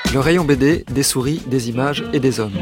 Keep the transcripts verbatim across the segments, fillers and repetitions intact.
Le rayon B D, des souris, des images et des hommes.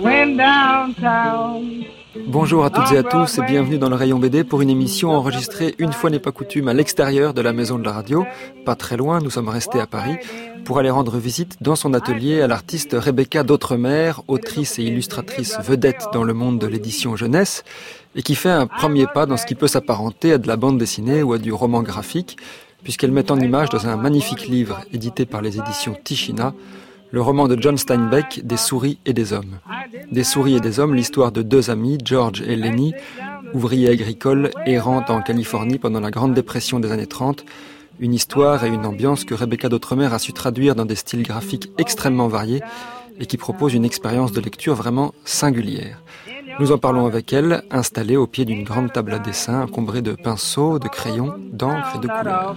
Bonjour à toutes et à tous et bienvenue dans le rayon B D pour une émission enregistrée une fois n'est pas coutume à l'extérieur de la maison de la radio, pas très loin, nous sommes restés à Paris, pour aller rendre visite dans son atelier à l'artiste Rebecca d'Outremer, autrice et illustratrice vedette dans le monde de l'édition jeunesse, et qui fait un premier pas dans ce qui peut s'apparenter à de la bande dessinée ou à du roman graphique, puisqu'elle met en image dans un magnifique livre édité par les éditions Tichina, le roman de John Steinbeck, Des souris et des hommes. Des souris et des hommes, l'histoire de deux amis, George et Lenny, ouvriers agricoles errant en Californie pendant la Grande Dépression des années trente, une histoire et une ambiance que Rebecca d'Outremer a su traduire dans des styles graphiques extrêmement variés et qui propose une expérience de lecture vraiment singulière. Nous en parlons avec elle, installée au pied d'une grande table à dessin, encombrée de pinceaux, de crayons, d'encre et de couleurs.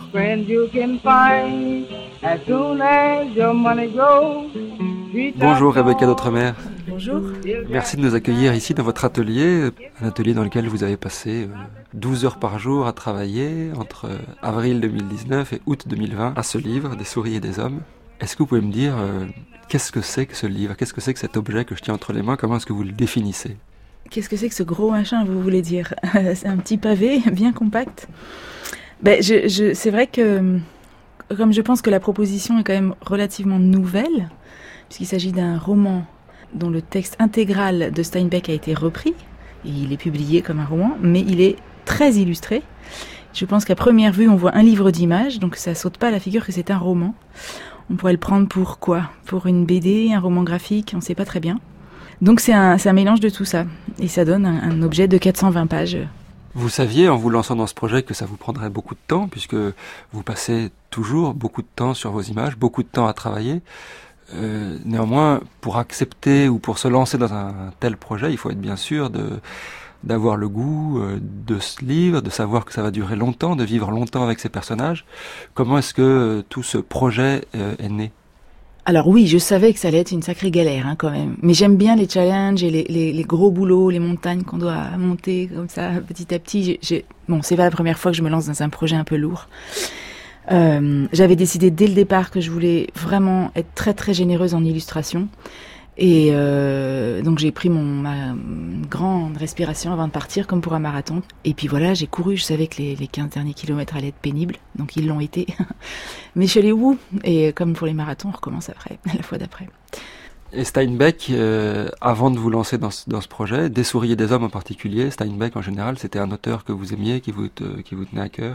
Bonjour Rebecca d'Outremer. Bonjour. Merci de nous accueillir ici dans votre atelier, un atelier dans lequel vous avez passé douze heures par jour à travailler entre avril deux mille dix-neuf et août deux mille vingt à ce livre, Des souris et des hommes. Est-ce que vous pouvez me dire euh, qu'est-ce que c'est que ce livre, qu'est-ce que c'est que cet objet que je tiens entre les mains, comment est-ce que vous le définissez ? Qu'est-ce que c'est que ce gros machin, vous voulez dire ? C'est un petit pavé, bien compact. Ben, je, je, c'est vrai que, comme je pense que la proposition est quand même relativement nouvelle, puisqu'il s'agit d'un roman dont le texte intégral de Steinbeck a été repris, et il est publié comme un roman, mais il est très illustré. Je pense qu'à première vue, on voit un livre d'images, donc ça saute pas à la figure que c'est un roman. On pourrait le prendre pour quoi ? Pour une B D, un roman graphique, on ne sait pas très bien. Donc c'est un, c'est un mélange de tout ça, et ça donne un, un objet de quatre cent vingt pages. Vous saviez, en vous lançant dans ce projet, que ça vous prendrait beaucoup de temps, puisque vous passez toujours beaucoup de temps sur vos images, beaucoup de temps à travailler. Euh, néanmoins, pour accepter ou pour se lancer dans un, un tel projet, il faut être bien sûr de, d'avoir le goût euh, de ce livre, de savoir que ça va durer longtemps, de vivre longtemps avec ces personnages. Comment est-ce que euh, tout ce projet euh, est né ? Alors oui, je savais que ça allait être une sacrée galère hein, quand même. Mais j'aime bien les challenges et les, les, les gros boulots, les montagnes qu'on doit monter comme ça petit à petit. J'ai, j'ai... Bon, c'est pas la première fois que je me lance dans un projet un peu lourd. Euh, j'avais décidé dès le départ que je voulais vraiment être très très généreuse en illustration. Et euh, donc j'ai pris mon ma grande respiration avant de partir, comme pour un marathon. Et puis voilà, j'ai couru, je savais que les, les quinze derniers kilomètres allaient être pénibles, donc ils l'ont été. Mais je suis allée au bout, et comme pour les marathons, on recommence après, la fois d'après. Et Steinbeck, euh, avant de vous lancer dans ce, dans ce projet, Des souris et des hommes en particulier, Steinbeck en général, c'était un auteur que vous aimiez, qui vous, te, qui vous tenait à cœur ?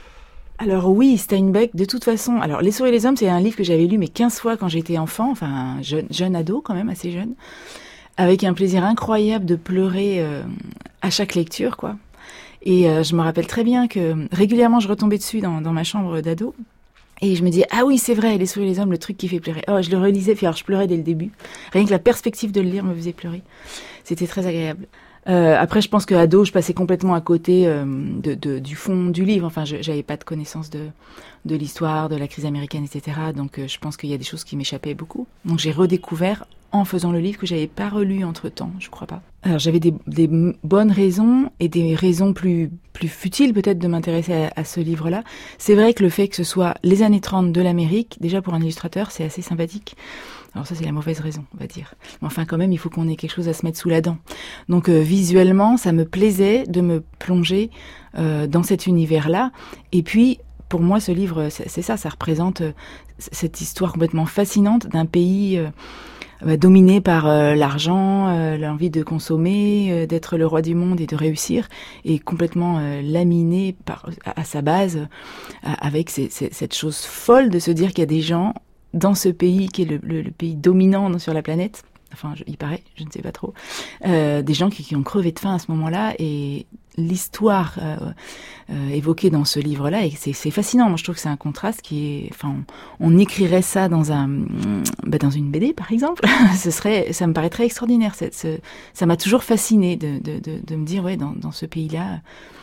Alors oui, Steinbeck, de toute façon, alors Les souris et les hommes, c'est un livre que j'avais lu mais quinze fois quand j'étais enfant, enfin jeune, jeune ado quand même, assez jeune, avec un plaisir incroyable de pleurer euh, à chaque lecture, quoi. Et euh, je me rappelle très bien que régulièrement je retombais dessus dans, dans ma chambre d'ado, et je me disais, ah oui, c'est vrai, Les souris et les hommes, le truc qui fait pleurer. Oh, je le relisais, puis alors je pleurais dès le début. Rien que la perspective de le lire me faisait pleurer. C'était très agréable. Euh, après, je pense que ado, je passais complètement à côté euh, de, de, du fond du livre. Enfin, je j'avais pas de connaissance de, de l'histoire, de la crise américaine, et cetera. Donc, euh, je pense qu'il y a des choses qui m'échappaient beaucoup. Donc, j'ai redécouvert en faisant le livre que j'avais pas relu entre-temps, je crois pas. Alors, j'avais des, des bonnes raisons et des raisons plus plus futiles peut-être de m'intéresser à, à ce livre-là. C'est vrai que le fait que ce soit les années trente de l'Amérique, déjà pour un illustrateur, c'est assez sympathique. Alors ça, c'est la mauvaise raison, on va dire. Mais enfin, quand même, il faut qu'on ait quelque chose à se mettre sous la dent. Donc, euh, visuellement, ça me plaisait de me plonger euh, dans cet univers-là. Et puis, pour moi, ce livre, c'est, c'est ça, ça représente euh, cette histoire complètement fascinante d'un pays euh, bah, dominé par euh, l'argent, euh, l'envie de consommer, euh, d'être le roi du monde et de réussir, et complètement euh, laminé par, à, à sa base, euh, avec ces, ces, cette chose folle de se dire qu'il y a des gens dans ce pays qui est le, le, le pays dominant sur la planète, enfin je, il paraît, je ne sais pas trop, euh, des gens qui, qui ont crevé de faim à ce moment-là, et l'histoire euh, euh, évoquée dans ce livre-là, et c'est, c'est fascinant. Moi je trouve que c'est un contraste qui est, enfin on, on écrirait ça dans un, bah, dans une B D par exemple, ce serait, ça me paraît très extraordinaire. C'est, ce, ça m'a toujours fasciné de, de, de, de me dire ouais dans, dans ce pays-là.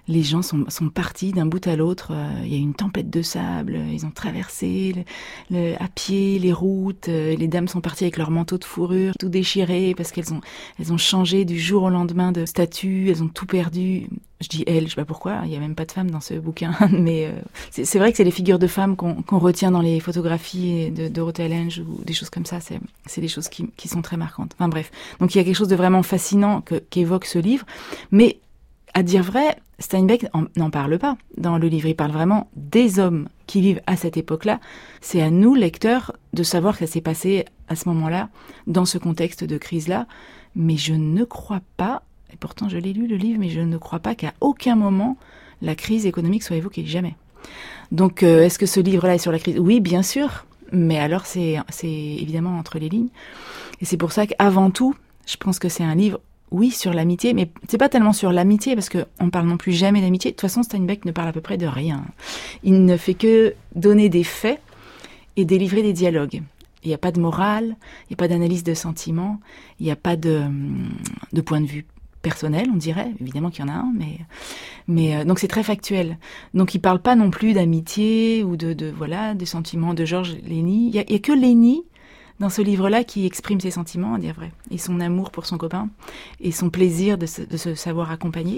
les gens sont, sont partis d'un bout à l'autre. Il y a eu une tempête de sable, ils ont traversé le, le, à pied les routes. Les dames sont parties avec leurs manteaux de fourrure, tout déchirés parce qu'elles ont, elles ont changé du jour au lendemain de statut. Elles ont tout perdu. Je dis elles, je sais pas pourquoi. Il y a même pas de femmes dans ce bouquin, mais euh, c'est, c'est vrai que c'est les figures de femmes qu'on, qu'on retient dans les photographies de Dorothea Lange ou des choses comme ça. C'est, c'est des choses qui, qui sont très marquantes. Enfin bref, donc il y a quelque chose de vraiment fascinant que, qu'évoque ce livre, mais à dire vrai, Steinbeck n'en parle pas dans le livre. Il parle vraiment des hommes qui vivent à cette époque-là. C'est à nous, lecteurs, de savoir que ça s'est passé à ce moment-là, dans ce contexte de crise-là. Mais je ne crois pas, et pourtant je l'ai lu le livre, mais je ne crois pas qu'à aucun moment la crise économique soit évoquée, jamais. Donc euh, est-ce que ce livre-là est sur la crise ? Oui, bien sûr, mais alors c'est, c'est évidemment entre les lignes. Et c'est pour ça qu'avant tout, je pense que c'est un livre, oui, sur l'amitié, mais c'est pas tellement sur l'amitié, parce qu'on parle non plus jamais d'amitié. De toute façon, Steinbeck ne parle à peu près de rien. Il ne fait que donner des faits et délivrer des dialogues. Il n'y a pas de morale, il n'y a pas d'analyse de sentiments, il n'y a pas de, de point de vue personnel, on dirait. Évidemment qu'il y en a un, mais, mais euh, donc c'est très factuel. Donc il parle pas non plus d'amitié ou de, de voilà, des sentiments de Georges Lény. Il y a, il y a que Lény dans ce livre-là qui exprime ses sentiments, à dire vrai, et son amour pour son copain, et son plaisir de se, de se savoir accompagner.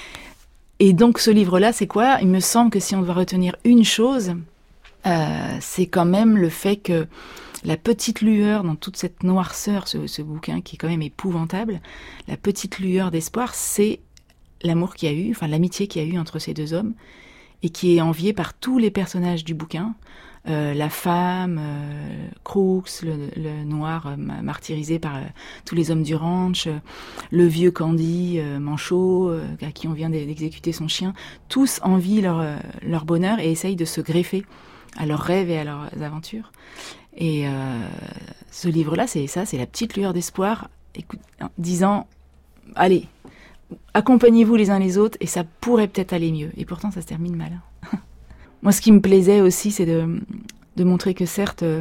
Et donc ce livre-là, c'est quoi ? Il me semble que si on doit retenir une chose, euh, c'est quand même le fait que la petite lueur dans toute cette noirceur, ce, ce bouquin qui est quand même épouvantable, la petite lueur d'espoir, c'est l'amour qu'il y a eu, enfin l'amitié qu'il y a eu entre ces deux hommes, et qui est enviée par tous les personnages du bouquin. Euh, la femme, euh, Crooks, le, le noir euh, martyrisé par euh, tous les hommes du ranch, euh, le vieux Candy, euh, Manchot, euh, à qui on vient d'exécuter son chien, tous envient leur, euh, leur bonheur et essayent de se greffer à leurs rêves et à leurs aventures. Et euh, ce livre-là, c'est ça, c'est la petite lueur d'espoir, écoute, disant, allez, accompagnez-vous les uns les autres et ça pourrait peut-être aller mieux. Et pourtant, ça se termine mal. Moi, ce qui me plaisait aussi, c'est de, de montrer que certes, euh,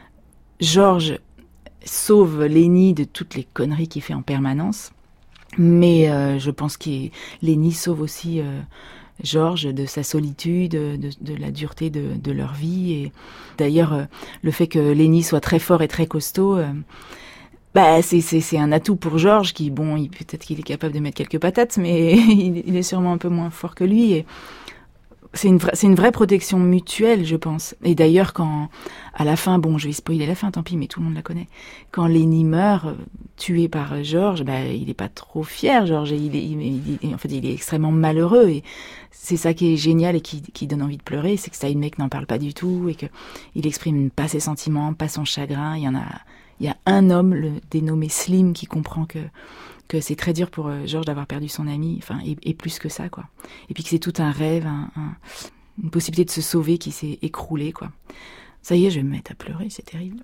Georges sauve Lény de toutes les conneries qu'il fait en permanence, mais euh, je pense que Lény sauve aussi euh, Georges de sa solitude, de, de la dureté de, de leur vie. Et d'ailleurs, euh, le fait que Lény soit très fort et très costaud, euh, bah, c'est, c'est, c'est un atout pour Georges qui, bon, il, peut-être qu'il est capable de mettre quelques patates, mais il, il est sûrement un peu moins fort que lui. Et c'est une, vra- c'est une vraie protection mutuelle, je pense. Et d'ailleurs, quand, à la fin, bon, je vais spoiler la fin, tant pis, mais tout le monde la connaît. Quand Lény meurt, euh, tué par Georges, bah, il est pas trop fier, Georges. Il est, il, il, en fait, il est extrêmement malheureux. Et c'est ça qui est génial et qui, qui donne envie de pleurer, c'est que Steinbeck n'en parle pas du tout et que il exprime pas ses sentiments, pas son chagrin. Il y en a, il y a un homme, le dénommé Slim, qui comprend que que c'est très dur pour euh, Georges d'avoir perdu son ami, enfin, et, et plus que ça, quoi. Et puis que c'est tout un rêve, un, un, une possibilité de se sauver qui s'est écroulée, quoi. Ça y est, je vais me mettre à pleurer, c'est terrible.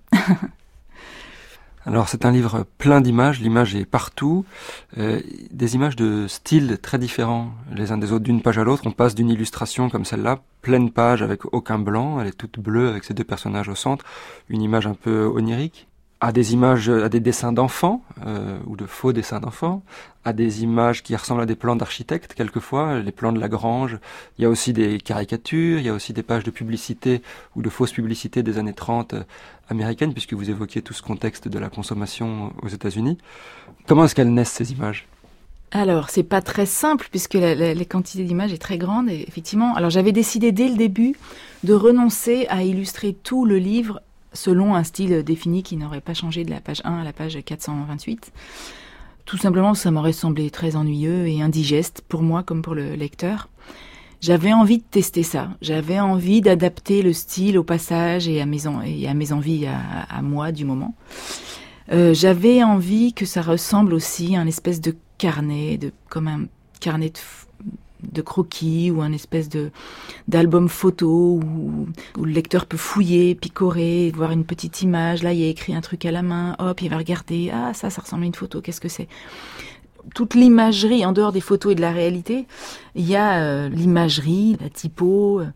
Alors c'est un livre plein d'images, l'image est partout, euh, des images de styles très différents les uns des autres, d'une page à l'autre. On passe d'une illustration comme celle-là, pleine page avec aucun blanc, elle est toute bleue avec ces deux personnages au centre, une image un peu onirique, à des images, à des dessins d'enfants, euh, ou de faux dessins d'enfants, à des images qui ressemblent à des plans d'architectes, quelquefois, les plans de la grange. Il y a aussi des caricatures, il y a aussi des pages de publicité ou de fausses publicités des années trente euh, américaines, puisque vous évoquiez tout ce contexte de la consommation aux États-Unis. Comment est-ce qu'elles naissent, ces images ? Alors, c'est pas très simple, puisque la, la, la quantité d'images est très grande, et effectivement. Alors, j'avais décidé dès le début de renoncer à illustrer tout le livre selon un style défini qui n'aurait pas changé de la page un à la page quatre cent vingt-huit. Tout simplement, ça m'aurait semblé très ennuyeux et indigeste pour moi comme pour le lecteur. J'avais envie de tester ça. J'avais envie d'adapter le style au passage et à mes, en- et à mes envies à, à moi du moment. Euh, j'avais envie que ça ressemble aussi à un espèce de carnet, de, comme un carnet de de croquis ou un espèce de d'album photo où, où le lecteur peut fouiller, picorer, voir une petite image. Là, il y a écrit un truc à la main. Hop, il va regarder. Ah, ça, ça ressemble à une photo. Qu'est-ce que c'est ? Toute l'imagerie, en dehors des photos et de la réalité, il y a euh, l'imagerie, la typo, euh,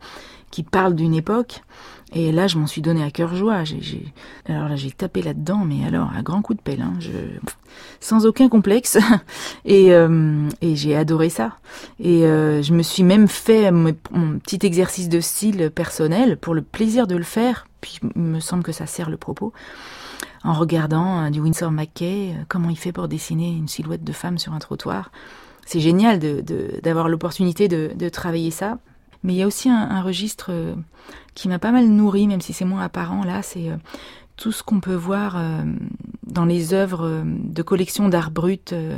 qui parle d'une époque. Et là, je m'en suis donné à cœur joie. J'ai, j'ai... Alors là, j'ai tapé là-dedans, mais alors, à grand coup de pelle, hein, je... sans aucun complexe. et, euh, et j'ai adoré ça. Et euh, je me suis même fait mon, mon petit exercice de style personnel pour le plaisir de le faire. Puis, il me semble que ça sert le propos. En regardant euh, du Winsor McCay, euh, comment il fait pour dessiner une silhouette de femme sur un trottoir. C'est génial de, de, d'avoir l'opportunité de, de travailler ça. Mais il y a aussi un, un registre euh, qui m'a pas mal nourri, même si c'est moins apparent là, c'est euh, tout ce qu'on peut voir euh, dans les œuvres euh, de collection d'art brut, euh,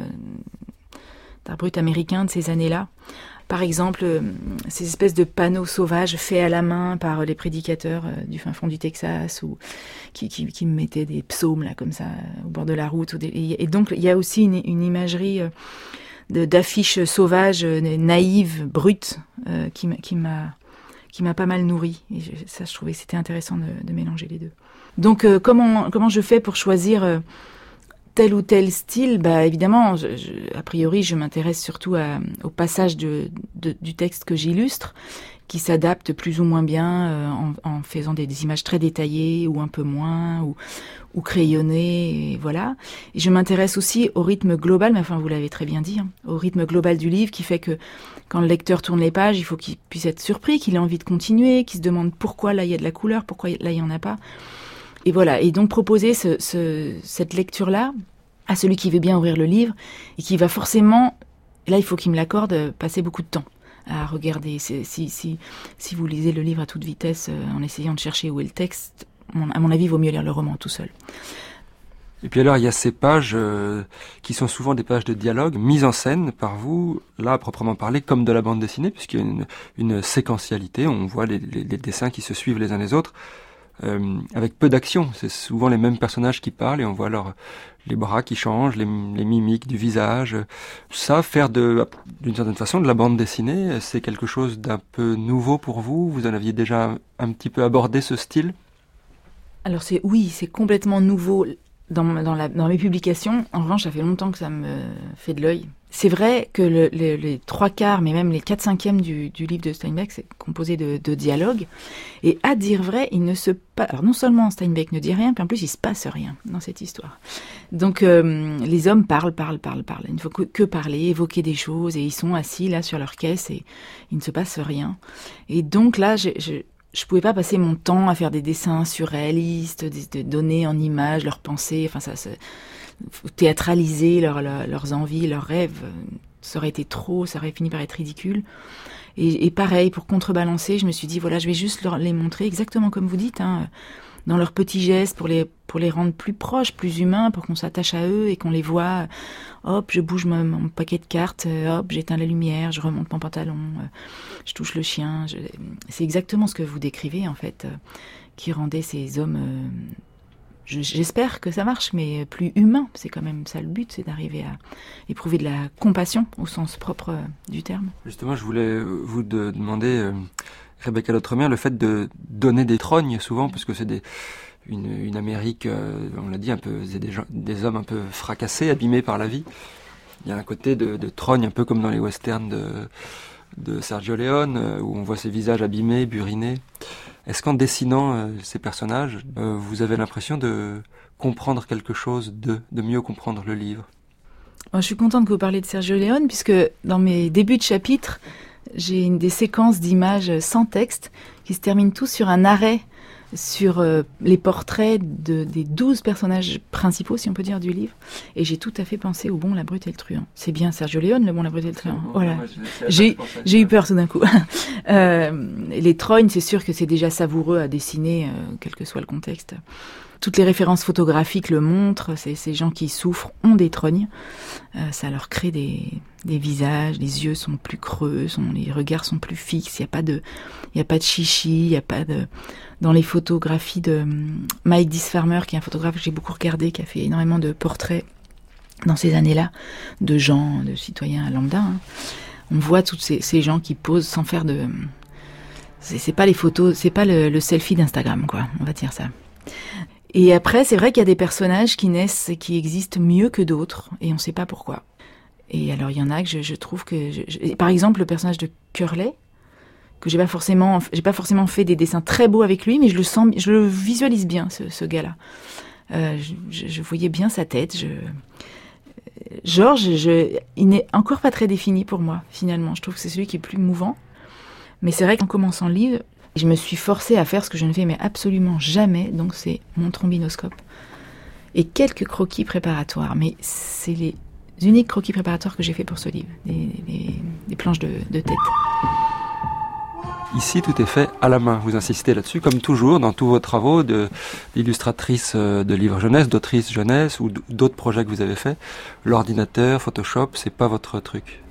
d'art brut américain de ces années-là. Par exemple, euh, ces espèces de panneaux sauvages faits à la main par euh, les prédicateurs euh, du fin fond du Texas, ou qui, qui, qui mettaient des psaumes là comme ça euh, au bord de la route. Ou des, et, et donc il y a aussi une, une imagerie euh, de, d'affiches sauvages, euh, naïves, brutes, euh, qui, qui m'a qui m'a pas mal nourri. Et je, ça, je trouvais que c'était intéressant de, de mélanger les deux. Donc, euh, comment comment je fais pour choisir euh, tel ou tel style? Bah, évidemment, je, je, a priori, je m'intéresse surtout à, au passage de, de, du texte que j'illustre, qui s'adapte plus ou moins bien euh, en, en faisant des, des images très détaillées ou un peu moins, ou, ou crayonnées, et voilà. Et je m'intéresse aussi au rythme global, mais enfin, vous l'avez très bien dit, hein, au rythme global du livre, qui fait que quand le lecteur tourne les pages, il faut qu'il puisse être surpris, qu'il ait envie de continuer, qu'il se demande pourquoi là il y a de la couleur, pourquoi là il y en a pas. Et voilà. Et donc proposer ce, ce, cette lecture-là à celui qui veut bien ouvrir le livre et qui va forcément, là il faut qu'il me l'accorde, passer beaucoup de temps à regarder. Si, si, si, si vous lisez le livre à toute vitesse euh, en essayant de chercher où est le texte, à mon avis, il vaut mieux lire le roman tout seul. Et puis alors, il y a ces pages euh, qui sont souvent des pages de dialogue, mises en scène par vous, là, à proprement parler, comme de la bande dessinée, puisqu'il y a une, une séquentialité, on voit les, les, les dessins qui se suivent les uns les autres, euh, avec peu d'action. C'est souvent les mêmes personnages qui parlent et on voit leur, les bras qui changent, les, les mimiques du visage. Ça, faire de, d'une certaine façon de la bande dessinée, c'est quelque chose d'un peu nouveau pour vous? Vous en aviez déjà un petit peu abordé ce style? Alors c'est oui, c'est complètement nouveau dans, dans, la, dans mes publications. En revanche, ça fait longtemps que ça me fait de l'œil. C'est vrai que le, le, les trois quarts, mais même les quatre cinquièmes du, du livre de Steinbeck, c'est composé de, de dialogues. Et à dire vrai, il ne se passe... Alors non seulement Steinbeck ne dit rien, puis en plus il se passe rien dans cette histoire. Donc euh, les hommes parlent, parlent, parlent, parlent. Il ne faut que, que parler, évoquer des choses, et ils sont assis là sur leur caisse et il ne se passe rien. Et donc là, je... je Je pouvais pas passer mon temps à faire des dessins surréalistes, de donner en images leurs pensées, enfin ça, ça théâtraliser leur, leur, leurs envies, leurs rêves. Ça aurait été trop, ça aurait fini par être ridicule. Et, et pareil, pour contrebalancer, je me suis dit, voilà, je vais juste leur, les montrer exactement comme vous dites, hein, dans leurs petits gestes, pour les, pour les rendre plus proches, plus humains, pour qu'on s'attache à eux et qu'on les voit. Hop, je bouge mon, mon paquet de cartes, hop, j'éteins la lumière, je remonte mon pantalon, je touche le chien. Je... C'est exactement ce que vous décrivez, en fait, qui rendait ces hommes... Euh, j'espère que ça marche, mais plus humain. C'est quand même ça le but, c'est d'arriver à éprouver de la compassion au sens propre du terme. Justement, je voulais vous de demander, euh, Rebecca Lautremer, le fait de donner des trognes souvent, parce que c'est des, une, une Amérique, euh, on l'a dit, un peu, c'est des, gens, des hommes un peu fracassés, abîmés par la vie. Il y a un côté de, de trogne, un peu comme dans les westerns de, de Sergio Leone, où on voit ces visages abîmés, burinés. Est-ce qu'en dessinant euh, ces personnages, euh, vous avez l'impression de comprendre quelque chose, de, de mieux comprendre le livre? Moi, je suis contente que vous parliez de Sergio Leone, puisque dans mes débuts de chapitre, j'ai une des séquences d'images sans texte qui se terminent tous sur un arrêt sur euh, les portraits de, des douze personnages principaux, si on peut dire, du livre. Et j'ai tout à fait pensé au Bon, la Brute et le Truand. C'est bien Sergio Leone, le Bon, la Brute et le Truand. Bon, voilà. moi, j'ai, j'ai eu peur tout d'un coup. euh, les trognes, c'est sûr que c'est déjà savoureux à dessiner, euh, quel que soit le contexte. Toutes les références photographiques le montrent. C'est, ces gens qui souffrent ont des trognes. Euh, ça leur crée des, des visages. Les yeux sont plus creux, sont, les regards sont plus fixes. Il n'y a pas de, il y a pas de chichi. Il y a pas de. Dans les photographies de Mike Disfarmer, qui est un photographe que j'ai beaucoup regardé, qui a fait énormément de portraits dans ces années-là de gens, de citoyens lambda. Hein. On voit tous ces, ces gens qui posent sans faire de. C'est, c'est pas les photos, c'est pas le, le selfie d'Instagram, quoi. On va dire ça. Et après, c'est vrai qu'il y a des personnages qui naissent et qui existent mieux que d'autres, et on ne sait pas pourquoi. Et alors, il y en a que je, je trouve que... Je, je, par exemple, le personnage de Curley, que j'ai pas forcément, j'ai pas forcément fait des dessins très beaux avec lui, mais je le sens, je le visualise bien, ce, ce gars-là. Euh, je, je voyais bien sa tête. Je... Georges, je, il n'est encore pas très défini pour moi, finalement. Je trouve que c'est celui qui est plus mouvant. Mais c'est vrai qu'en commençant le livre, je me suis forcée à faire ce que je ne fais mais absolument jamais, donc c'est mon trombinoscope. Et quelques croquis préparatoires, mais c'est les uniques croquis préparatoires que j'ai fait pour ce livre, des, des, des planches de, de tête. Ici, tout est fait à la main. Vous insistez là-dessus, comme toujours, dans tous vos travaux de, d'illustratrice de livres jeunesse, d'autrice jeunesse ou d'autres projets que vous avez faits. L'ordinateur, Photoshop, c'est pas votre truc?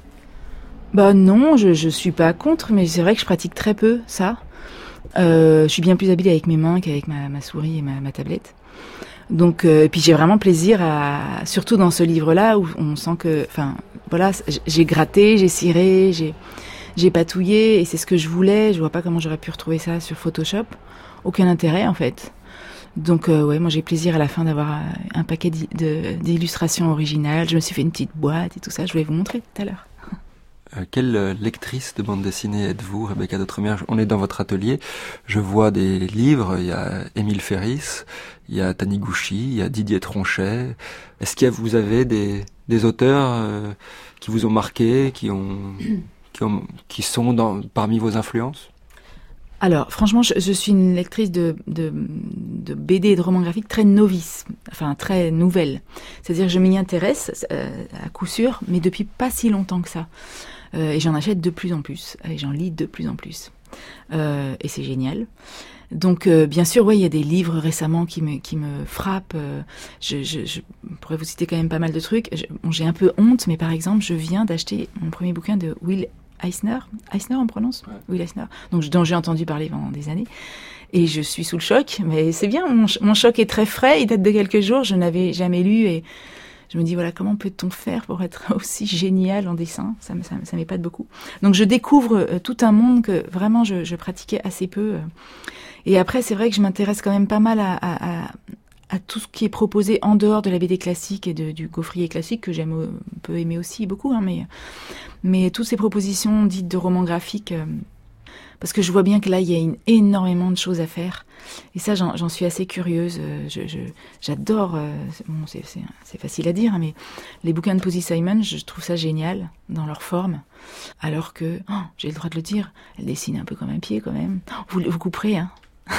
Bah non, je, je suis pas contre, mais c'est vrai que je pratique très peu ça. Euh, je suis bien plus habile avec mes mains qu'avec ma, ma souris et ma, ma tablette. Donc, euh, et puis j'ai vraiment plaisir à, surtout dans ce livre-là où on sent que, enfin, voilà, j'ai gratté, j'ai ciré, j'ai, j'ai patouillé et c'est ce que je voulais. Je vois pas comment j'aurais pu retrouver ça sur Photoshop. Aucun intérêt en fait. Donc, euh, ouais, moi j'ai plaisir à la fin d'avoir un paquet d'illustrations originales. Je me suis fait une petite boîte et tout ça. Je voulais vous montrer tout à l'heure. Euh, quelle lectrice de bande dessinée êtes-vous, Rebecca d'Outremer? On est dans votre atelier. Je vois des livres. Il y a Émile Ferris, il y a Taniguchi, il y a Didier Tronchet. Est-ce que vous avez des, des auteurs euh, qui vous ont marqué, qui ont, qui ont, qui sont dans, parmi vos influences? Alors, franchement, je, je suis une lectrice de, de, de B D et de romans graphiques très novice, enfin très nouvelle. C'est-à-dire que je m'y intéresse euh, à coup sûr, mais depuis pas si longtemps que ça. Euh, et j'en achète de plus en plus, et j'en lis de plus en plus. Euh, et c'est génial. Donc, euh, bien sûr, ouais, il y a des livres récemment qui me qui me frappent. Euh, je, je, je pourrais vous citer quand même pas mal de trucs. Je, bon, j'ai un peu honte, mais par exemple, je viens d'acheter mon premier bouquin de Will Eisner. Eisner, on prononce ? Ouais. Will Eisner. Donc, dont j'ai entendu parler pendant des années. Et je suis sous le choc, mais c'est bien. Mon, mon choc est très frais. Il date de quelques jours. Je n'avais jamais lu et je me dis, voilà, comment peut-on faire pour être aussi génial en dessin? Ça, ça, ça m'épate beaucoup. Donc, je découvre euh, tout un monde que vraiment je, je pratiquais assez peu. Euh. Et après, c'est vrai que je m'intéresse quand même pas mal à, à, à, à tout ce qui est proposé en dehors de la B D classique et de, du gaufrier classique, que j'aime, euh, peux aimer aussi beaucoup. Hein, mais, mais toutes ces propositions dites de romans graphiques, euh, parce que je vois bien que là, il y a une, énormément de choses à faire. Et ça, j'en, j'en suis assez curieuse. Je, je, j'adore, euh, bon, c'est, c'est, c'est facile à dire, hein, mais les bouquins de Posy Simon, je trouve ça génial dans leur forme. Alors que, oh, j'ai le droit de le dire, elle dessine un peu comme un pied quand même. Vous, vous couperez, hein.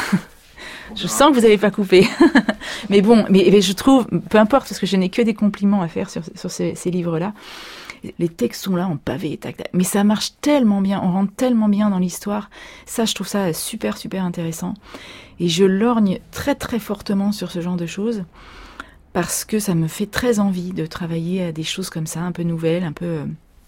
Je sens que vous n'avez pas coupé. Mais bon, mais, mais je trouve, peu importe, parce que je n'ai que des compliments à faire sur, sur ces, ces livres-là. Les textes sont là en pavé, tac, tac. Mais ça marche tellement bien, on rentre tellement bien dans l'histoire. Ça, je trouve ça super, super intéressant. Et je lorgne très, très fortement sur ce genre de choses parce que ça me fait très envie de travailler à des choses comme ça, un peu nouvelles, un peu...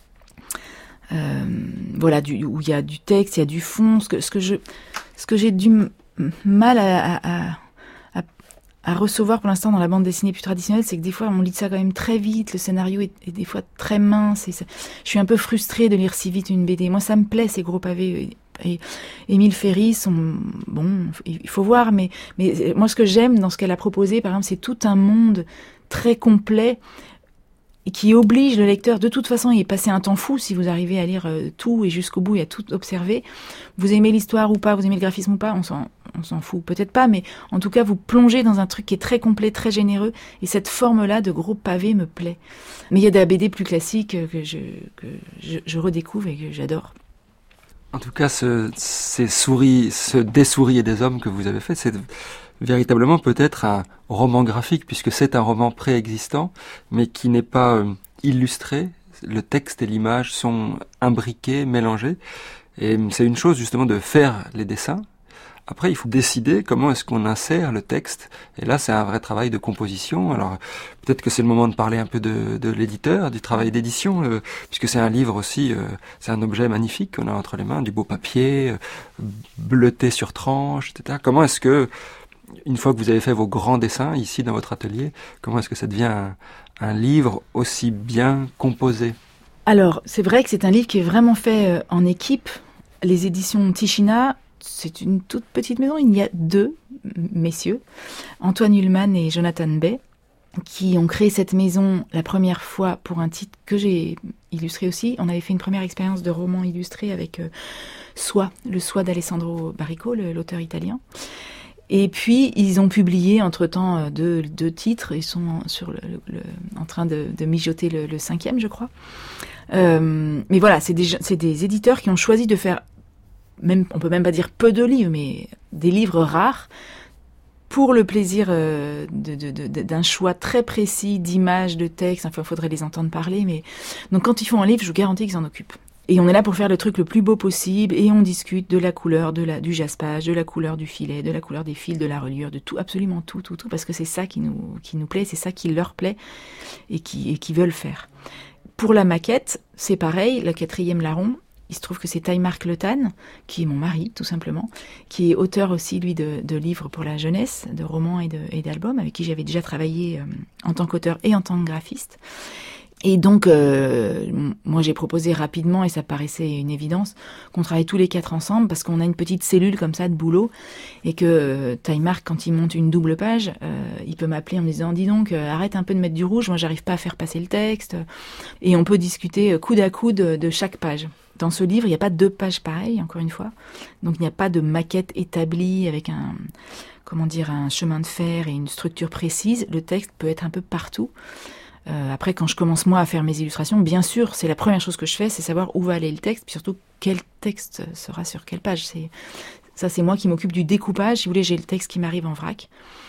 Euh, voilà, du, où il y a du texte, il y a du fond. Ce que, ce que, je, ce que j'ai du mal à... à, à à recevoir pour l'instant dans la bande dessinée plus traditionnelle, c'est que des fois on lit ça quand même très vite, le scénario est, est des fois très mince, et ça, je suis un peu frustrée de lire si vite une B D. Moi ça me plaît ces gros pavés, et, et Émile Ferris, on, bon, il faut voir, mais, mais moi ce que j'aime dans ce qu'elle a proposé, par exemple, c'est tout un monde très complet, et qui oblige le lecteur, de toute façon, il est passé un temps fou si vous arrivez à lire euh, tout et jusqu'au bout et à tout observer. Vous aimez l'histoire ou pas, vous aimez le graphisme ou pas, on s'en, on s'en fout peut-être pas, mais en tout cas, vous plongez dans un truc qui est très complet, très généreux, et cette forme-là de gros pavés me plaît. Mais il y a des B D plus classiques que je, que je, je redécouvre et que j'adore. En tout cas, ce, ces souris, ce Des souris et des hommes que vous avez fait, c'est véritablement peut-être un roman graphique, puisque c'est un roman préexistant, mais qui n'est pas euh, illustré. Le texte et l'image sont imbriqués, mélangés. Et c'est une chose justement de faire les dessins. Après, il faut décider comment est-ce qu'on insère le texte. Et là, c'est un vrai travail de composition. Alors, peut-être que c'est le moment de parler un peu de, de l'éditeur, du travail d'édition, euh, puisque c'est un livre aussi, euh, c'est un objet magnifique qu'on a entre les mains, du beau papier, euh, bleuté sur tranche, et cetera. Comment est-ce que, une fois que vous avez fait vos grands dessins ici dans votre atelier, comment est-ce que ça devient un, un livre aussi bien composé ? Alors, c'est vrai que c'est un livre qui est vraiment fait en équipe. Les éditions Tichina, c'est une toute petite maison. Il y a deux messieurs, Antoine Ullmann et Jonathan Bay. qui ont créé cette maison la première fois pour un titre que j'ai illustré aussi. On avait fait une première expérience de roman illustré avec euh, Soi, le Soi d'Alessandro Baricco, le, l'auteur italien. Et puis, ils ont publié entre-temps euh, deux, deux titres. Ils sont en, sur le, le, en train de, de mijoter le, le cinquième, je crois. Euh, mais voilà, c'est des, c'est des éditeurs qui ont choisi de faire, même, on peut même pas dire peu de livres, mais des livres rares, pour le plaisir euh, de, de, de, d'un choix très précis d'images, de textes. Enfin, il faudrait les entendre parler. Mais donc, quand ils font un livre, je vous garantis qu'ils s'en occupent. Et on est là pour faire le truc le plus beau possible. Et on discute de la couleur, de la, du jaspage, de la couleur du filet, de la couleur des fils, de la reliure, de tout, absolument tout, tout, tout. Parce que c'est ça qui nous, qui nous plaît, c'est ça qui leur plaît et qui, et qui veulent faire. Pour la maquette, c'est pareil. Le quatrième larron, il se trouve que c'est Taïmark Le Tan, qui est mon mari, tout simplement, qui est auteur aussi, lui, de, de livres pour la jeunesse, de romans et, de, et d'albums, avec qui j'avais déjà travaillé euh, en tant qu'auteur et en tant que graphiste. Et donc, euh, moi, j'ai proposé rapidement, et ça paraissait une évidence, qu'on travaille tous les quatre ensemble, parce qu'on a une petite cellule comme ça de boulot, et que euh, Taïmark, quand il monte une double page, euh, il peut m'appeler en me disant « Dis donc, euh, arrête un peu de mettre du rouge, moi, j'arrive pas à faire passer le texte. » Et on peut discuter coude à coude de, de chaque page. Dans ce livre, il n'y a pas deux pages pareilles, encore une fois. Donc, il n'y a pas de maquette établie avec un, comment dire, un chemin de fer et une structure précise. Le texte peut être un peu partout. Euh, après, quand je commence, moi, à faire mes illustrations, bien sûr, c'est la première chose que je fais, c'est savoir où va aller le texte, puis surtout, quel texte sera sur quelle page. C'est, ça, c'est moi qui m'occupe du découpage. Si vous voulez, j'ai le texte qui m'arrive en vrac.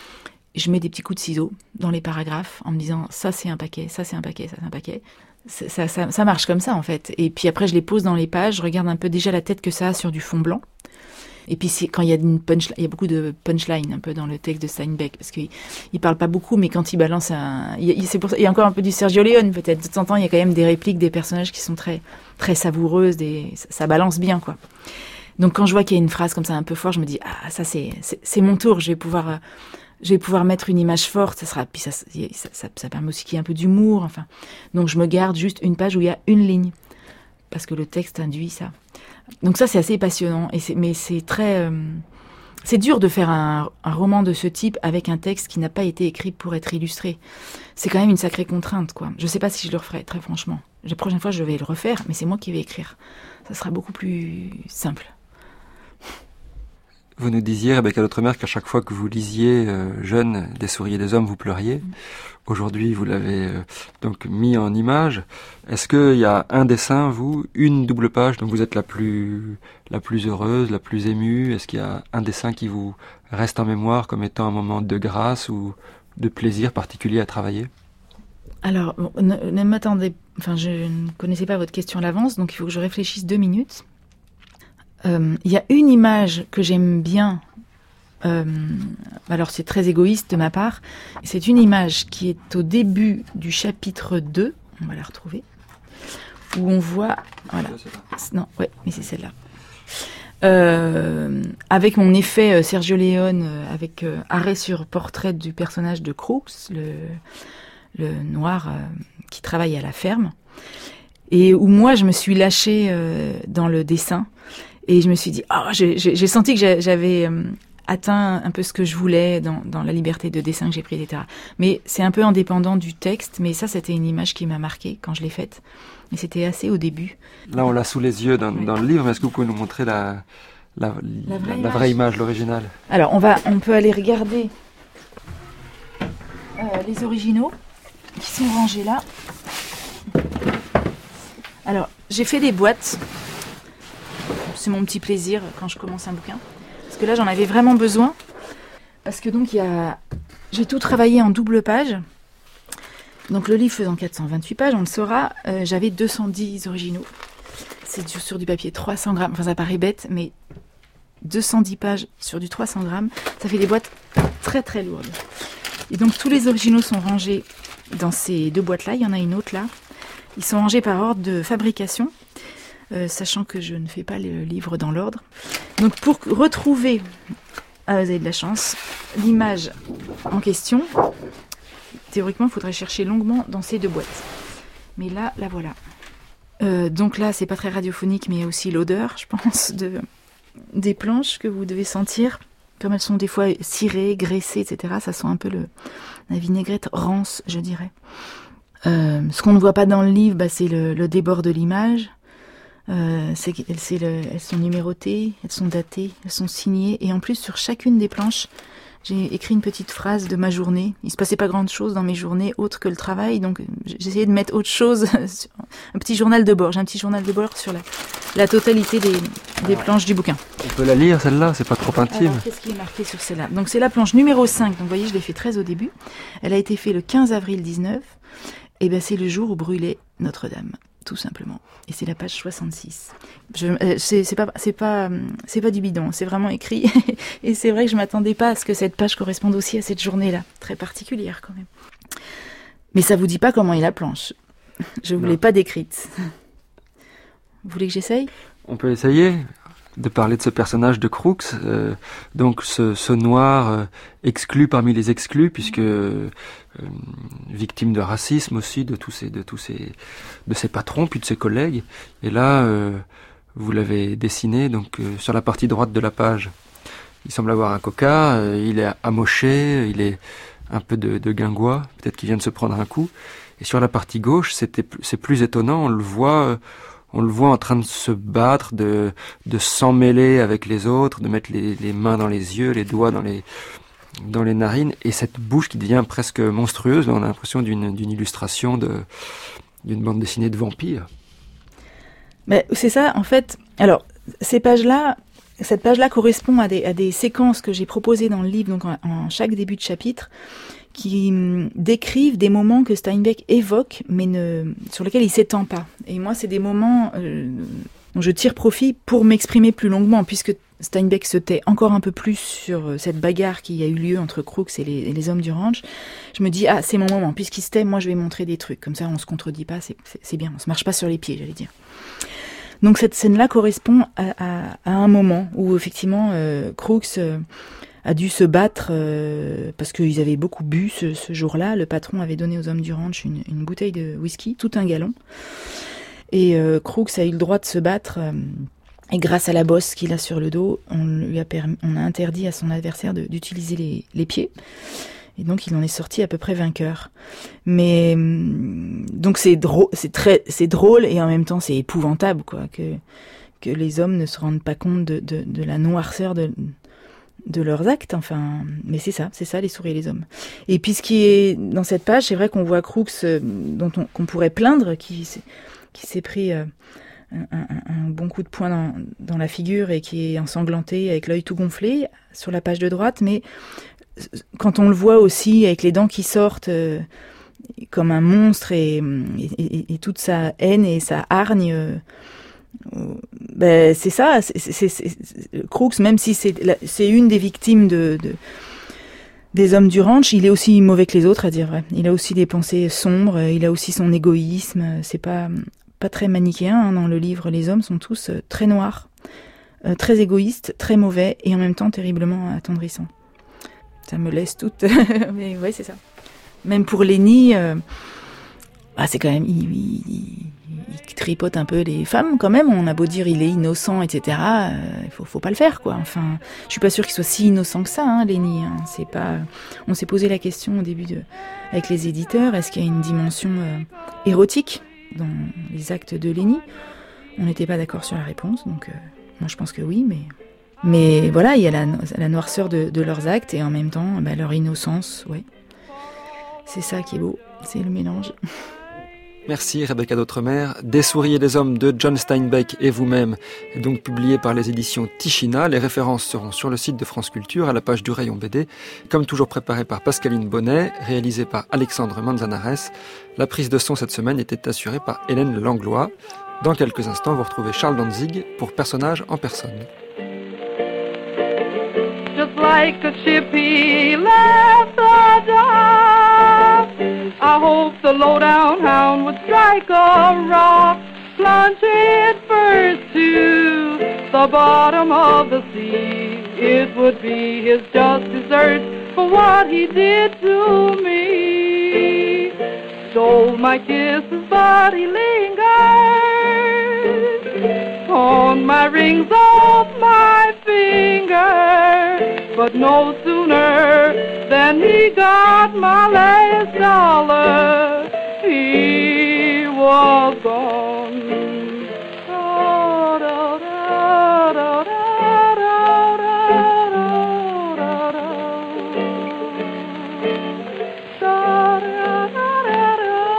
Je mets des petits coups de ciseaux dans les paragraphes en me disant, ça, c'est un paquet, ça, c'est un paquet, ça, c'est un paquet. Ça, ça, ça marche comme ça, en fait. Et puis après, je les pose dans les pages, je regarde un peu déjà la tête que ça a sur du fond blanc. Et puis c'est, quand il y a une punch, il y a beaucoup de punchline un peu dans le texte de Steinbeck, parce qu'il il parle pas beaucoup, mais quand il balance un, il, il, c'est pour ça, il y a encore un peu du Sergio Leone peut-être. De temps en temps, il y a quand même des répliques des personnages qui sont très, très savoureuses, des, ça, ça balance bien, quoi. Donc quand je vois qu'il y a une phrase comme ça un peu forte, je me dis ah ça c'est, c'est, c'est mon tour, je vais pouvoir, euh, je vais pouvoir mettre une image forte, ça sera, puis ça, ça, ça, ça permet aussi qu'il y ait un peu d'humour, enfin. Donc je me garde juste une page où il y a une ligne, parce que le texte induit ça. Donc ça, c'est assez passionnant. Et c'est, mais c'est très... Euh, c'est dur de faire un, un roman de ce type avec un texte qui n'a pas été écrit pour être illustré. C'est quand même une sacrée contrainte, quoi. Je sais pas si je le referai, très franchement. La prochaine fois, je vais le refaire, mais c'est moi qui vais écrire. Ça sera beaucoup plus simple. Vous nous disiez, Rebecca L'Outremer, qu'à chaque fois que vous lisiez euh, jeune Des souris et des hommes, vous pleuriez. Mmh. Aujourd'hui, vous l'avez euh, donc mis en image. Est-ce qu'il y a un dessin, vous, une double page, donc vous êtes la plus la plus heureuse, la plus émue? Est-ce qu'il y a un dessin qui vous reste en mémoire comme étant un moment de grâce ou de plaisir particulier à travailler? Alors, bon, ne, ne m'attendez... Enfin, je ne connaissais pas votre question à l'avance, donc il faut que je réfléchisse deux minutes. Il euh, y a une image que j'aime bien, euh, alors c'est très égoïste de ma part, c'est une image qui est au début du chapitre deux, on va la retrouver, où on voit, voilà, non, ouais, mais c'est celle-là, euh, avec mon effet euh, Sergio Leone, euh, avec euh, arrêt sur portrait du personnage de Crooks, le, le noir euh, qui travaille à la ferme, et où moi je me suis lâchée euh, dans le dessin. Et je me suis dit, oh, j'ai, j'ai, j'ai senti que j'avais euh, atteint un peu ce que je voulais dans, dans la liberté de dessin que j'ai prise, et cetera. Mais c'est un peu indépendant du texte, mais ça, c'était une image qui m'a marquée quand je l'ai faite. Et c'était assez au début. Là, on l'a sous les yeux dans, oui. dans le livre, mais est-ce que vous pouvez nous montrer la, la, la, vraie, la, image. la vraie image, l'original? Alors, on, va, on peut aller regarder euh, les originaux qui sont rangés là. Alors, j'ai fait des boîtes. C'est mon petit plaisir quand je commence un bouquin. Parce que là, j'en avais vraiment besoin. Parce que donc, il y a... j'ai tout travaillé en double page. Donc, le livre faisant quatre cent vingt-huit pages, on le saura, euh, j'avais deux cent dix originaux. C'est sur du papier trois cents grammes. Enfin, ça paraît bête, mais deux cent dix pages sur du trois cents grammes, ça fait des boîtes très, très lourdes. Et donc, tous les originaux sont rangés dans ces deux boîtes-là. Il y en a une autre là. Ils sont rangés par ordre de fabrication. Euh, sachant que je ne fais pas le livre dans l'ordre. Donc pour retrouver, ah, vous avez de la chance, l'image en question, théoriquement, il faudrait chercher longuement dans ces deux boîtes. Mais là, la voilà. Euh, donc là, c'est pas très radiophonique, mais il y a aussi l'odeur, je pense, de, des planches que vous devez sentir. Comme elles sont des fois cirées, graissées, et cetera, ça sent un peu le, la vinaigrette rance, je dirais. Euh, ce qu'on ne voit pas dans le livre, bah, c'est le, le débord de l'image. Euh, c'est, c'est le, elles sont numérotées, elles sont datées, elles sont signées. Et en plus, sur chacune des planches, j'ai écrit une petite phrase de ma journée. Il se passait pas grand chose dans mes journées, autre que le travail. Donc, j'ai essayé de mettre autre chose. Sur un petit journal de bord. J'ai un petit journal de bord sur la, la totalité des, des planches du bouquin. On peut la lire, celle-là, c'est pas trop intime. Alors, qu'est-ce qui est marqué sur celle-là? Donc, c'est la planche numéro cinq. Donc, vous voyez, je l'ai fait très au début. Elle a été faite le quinze avril dix-neuf. Et ben, c'est le jour où brûlait Notre-Dame. Tout simplement. Et c'est la page soixante-six. Je, euh, c'est, c'est pas, c'est pas, c'est pas du bidon. C'est vraiment écrit. Et c'est vrai que je m'attendais pas à ce que cette page corresponde aussi à cette journée-là. Très particulière, quand même. Mais ça vous dit pas comment est la planche. Je vous l'ai pas décrite. Vous voulez que j'essaye? On peut essayer de parler de ce personnage de Crooks, euh, donc ce, ce noir euh, exclu parmi les exclus, puisque euh, victime de racisme aussi, de tous ces, de tous ces, de ses patrons puis de ses collègues. Et là, euh, vous l'avez dessiné donc euh, sur la partie droite de la page. Il semble avoir un coca, euh, il est amoché, il est un peu de, de guingois, peut-être qu'il vient de se prendre un coup. Et sur la partie gauche, c'était, c'est plus étonnant, on le voit. Euh, On le voit en train de se battre, de, de s'emmêler avec les autres, de mettre les, les mains dans les yeux, les doigts dans les, dans les narines, et cette bouche qui devient presque monstrueuse. Là, on a l'impression d'une, d'une illustration de, d'une bande dessinée de vampires. Mais c'est ça, en fait. Alors, ces pages-là, cette page-là correspond à des, à des séquences que j'ai proposées dans le livre, donc en, en chaque début de chapitre, qui hum, décrivent des moments que Steinbeck évoque, mais ne, sur lesquels il s'étend pas. Et moi, c'est des moments euh, dont je tire profit pour m'exprimer plus longuement, puisque Steinbeck se tait encore un peu plus sur cette bagarre qui a eu lieu entre Crooks et les, et les hommes du ranch. Je me dis, ah, c'est mon moment. Puisqu'il se tait, moi, je vais montrer des trucs. Comme ça, on se contredit pas, c'est, c'est, c'est bien. On se marche pas sur les pieds, j'allais dire. Donc, cette scène-là correspond à, à, à un moment où, effectivement, euh, Crooks... Euh, a dû se battre euh, parce qu'ils avaient beaucoup bu ce, ce jour-là. Le patron avait donné aux hommes du ranch une, une bouteille de whisky, tout un gallon. Et euh, Crooks a eu le droit de se battre. Euh, et grâce à la bosse qu'il a sur le dos, on, lui a, permis, on a interdit à son adversaire de, d'utiliser les, les pieds. Et donc, il en est sorti à peu près vainqueur. Mais donc, c'est drôle, c'est très, c'est drôle et en même temps, c'est épouvantable, quoi, que que les hommes ne se rendent pas compte de, de, de la noirceur de de leurs actes, enfin, mais c'est ça, c'est ça les souris et les hommes. Et puis ce qui est dans cette page, c'est vrai qu'on voit Crooks euh, dont on, qu'on pourrait plaindre, qui, qui s'est pris euh, un, un, un bon coup de poing dans, dans la figure et qui est ensanglanté avec l'œil tout gonflé sur la page de droite, mais quand on le voit aussi avec les dents qui sortent euh, comme un monstre et, et, et, et toute sa haine et sa hargne, euh, ben c'est ça, c'est, c'est, c'est, Crooks, même si c'est, c'est une des victimes de, de des hommes du ranch, il est aussi mauvais que les autres, à dire vrai. Il a aussi des pensées sombres, il a aussi son égoïsme. C'est pas pas très manichéen hein, dans le livre. Les hommes sont tous très noirs, euh, très égoïstes, très mauvais et en même temps terriblement attendrissants. Ça me laisse toute. Mais ouais, c'est ça. Même pour Lenny, euh, ah, c'est quand même. Il, il, il, il tripote un peu les femmes quand même. On a beau dire il est innocent, et cetera. Il euh, faut, faut pas le faire, quoi. Enfin, je suis pas sûre qu'il soit si innocent que ça, hein, Lenny. Hein. C'est pas. On s'est posé la question au début de, avec les éditeurs, est-ce qu'il y a une dimension euh, érotique dans les actes de Lenny? On n'était pas d'accord sur la réponse, donc euh, moi je pense que oui, mais. Mais voilà, il y a la, la noirceur de, de leurs actes et en même temps bah, leur innocence, ouais. C'est ça qui est beau, c'est le mélange. Merci Rebecca d'Outremer. Des souris et des hommes de John Steinbeck et vous-même est donc publié par les éditions Tichina. Les références seront sur le site de France Culture à la page du rayon B D. Comme toujours préparé par Pascaline Bonnet, réalisé par Alexandre Manzanares. La prise de son cette semaine était assurée par Hélène Langlois. Dans quelques instants, vous retrouvez Charles Danzig pour Personnage en personne. Just like a ship he left the dock, I hope the low-down hound would strike a rock, plunge it first to the bottom of the sea. It would be his just desert for what he did to me. Stole my kisses, but he lingered on my rings off my finger. But no sooner than he got got my last dollar, he was gone. Da, da, da, da, da, da, da, da, da. Da, da, da, da,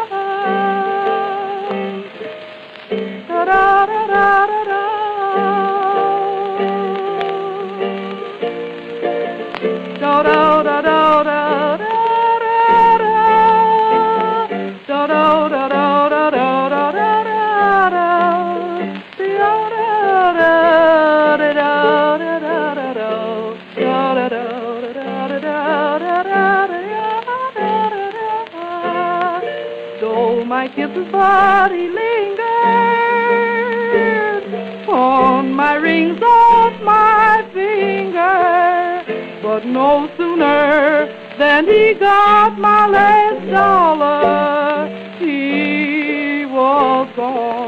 da, da, da, da, da, da. Da da da da da da da da da da da da da da. Though my kid's body lingered on my rings off my finger, but no sooner than he got my last dollar, he was gone.